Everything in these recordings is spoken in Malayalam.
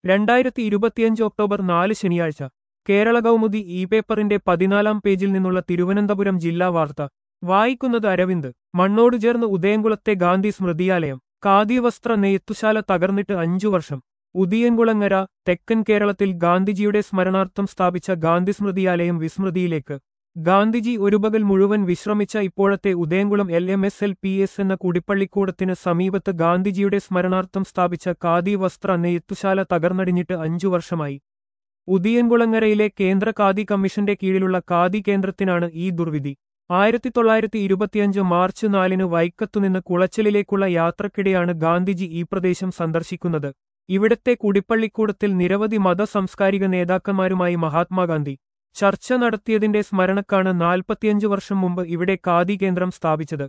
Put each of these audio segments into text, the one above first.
2025 ഒക്ടോബർ 4 ശനിയാഴ്ച കേരള കൗമുദി ഇ പേപ്പറിന്റെ 14-ാം പേജിൽ നിന്നുള്ള തിരുവനന്തപുരം ജില്ലാ വാർത്ത വായിക്കുന്നത് അരവിന്ദ്. മണ്ണോട് ചേർന്ന് ഉദയംകുളത്തെ ഗാന്ധി സ്മൃതിയാലയം. ഖാദി വസ്ത്ര നെയ്ത്തുശാല തകർന്നിട്ട് 5 വർഷം. ഉദിയൻകുളങ്ങര. തെക്കൻ കേരളത്തിൽ ഗാന്ധിജിയുടെ സ്മരണാർത്ഥം സ്ഥാപിച്ച ഗാന്ധി സ്മൃതിയാലയം വിസ്മൃതിയിലേക്ക്. ഗാന്ധിജി ഒരു പകൽ മുഴുവൻ വിശ്രമിച്ച ഇപ്പോഴത്തെ ഉദയംകുളം LMSLPS എന്ന കുടിപ്പള്ളിക്കൂടത്തിന് സമീപത്ത് ഗാന്ധിജിയുടെ സ്മരണാർത്ഥം സ്ഥാപിച്ച ഖാദി വസ്ത്ര നെയ്ത്തുശാല തകർന്നടിഞ്ഞിട്ട് 5 വർഷമായി. ഉദിയൻകുളങ്ങരയിലെ കേന്ദ്ര ഖാദി കമ്മീഷന്റെ കീഴിലുള്ള ഖാദി കേന്ദ്രത്തിനാണ് ഈ ദുർവിധി. 1925 മാർച്ച് 4-ന് വൈക്കത്തുനിന്ന് കുളച്ചലിലേക്കുള്ള യാത്രക്കിടെയാണ് ഗാന്ധിജി ഈ പ്രദേശം സന്ദർശിക്കുന്നത്. ഇവിടത്തെ കുടിപ്പള്ളിക്കൂടത്തിൽ നിരവധി മത സാംസ്കാരിക നേതാക്കന്മാരുമായി മഹാത്മാഗാന്ധി ചർച്ച നടത്തിയതിന്റെ സ്മരണക്കാണ് 45 വർഷം മുമ്പ് ഇവിടെ ഖാദി കേന്ദ്രം സ്ഥാപിച്ചത്.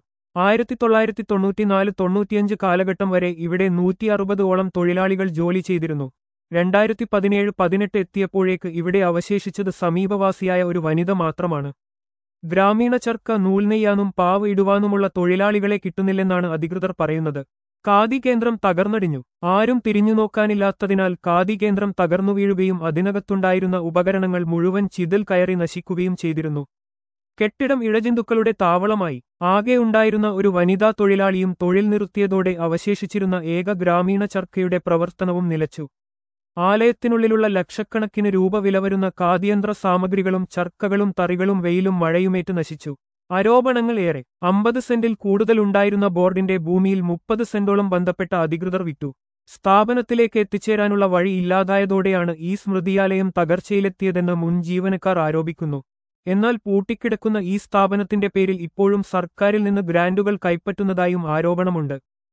1994-95 കാലഘട്ടം വരെ ഇവിടെ 160-ഓളം തൊഴിലാളികൾ ജോലി ചെയ്തിരുന്നു. 2017-18 എത്തിയപ്പോഴേക്ക് ഇവിടെ അവശേഷിച്ചത് സമീപവാസിയായ ഒരു വനിത മാത്രമാണ്. ഗ്രാമീണ ചർക്ക നൂൽ നെയ്യാനും പാവ് ഇടുവാനുമുള്ള തൊഴിലാളികളെ കിട്ടുന്നില്ലെന്നാണ് അധികൃതർ പറയുന്നത്. ഖാദി കേന്ദ്രം തകർന്നടിഞ്ഞു. ആരും തിരിഞ്ഞുനോക്കാനില്ലാത്തതിനാൽ ഖാദി കേന്ദ്രം തകർന്നു വീഴുകയും അതിനകത്തുണ്ടായിരുന്ന ഉപകരണങ്ങൾ മുഴുവൻ ചിതൽ കയറി നശിക്കുകയും ചെയ്തിരുന്നു. കെട്ടിടം ഇഴജന്തുക്കളുടെ താവളമായി. ആകെ ഉണ്ടായിരുന്ന ഒരു വനിതാ തൊഴിലാളിയും തൊഴിൽ നിർത്തിയതോടെ അവശേഷിച്ചിരുന്ന ഏക ഗ്രാമീണ ചർക്കയുടെ പ്രവർത്തനവും നിലച്ചു. ആലയത്തിനുള്ളിലുള്ള ലക്ഷക്കണക്കിന് രൂപ വില വരുന്ന ഖാദിയന്ത്ര സാമഗ്രികളും ചർക്കകളും തറികളും വെയിലും മഴയുമേറ്റ് നശിച്ചു. ആരോപണങ്ങൾ ഏറെ. 50 സെന്റിൽ കൂടുതലുണ്ടായിരുന്ന ബോർഡിന്റെ ഭൂമിയിൽ 30 സെന്റോളം ബന്ധപ്പെട്ട അധികൃതർ വിറ്റു. സ്ഥാപനത്തിലേക്ക് എത്തിച്ചേരാനുള്ള വഴി ഇല്ലാതായതോടെയാണ് ഈ സ്മൃതിയാലയം തകർച്ചയിലെത്തിയതെന്ന് മുൻ ജീവനക്കാർ ആരോപിക്കുന്നു. എന്നാൽ പൂട്ടിക്കിടക്കുന്ന ഈ സ്ഥാപനത്തിന്റെ പേരിൽ ഇപ്പോഴും സർക്കാരിൽ നിന്ന് ഗ്രാന്റുകൾ കൈപ്പറ്റുന്നതായും ആരോപണമുണ്ട്.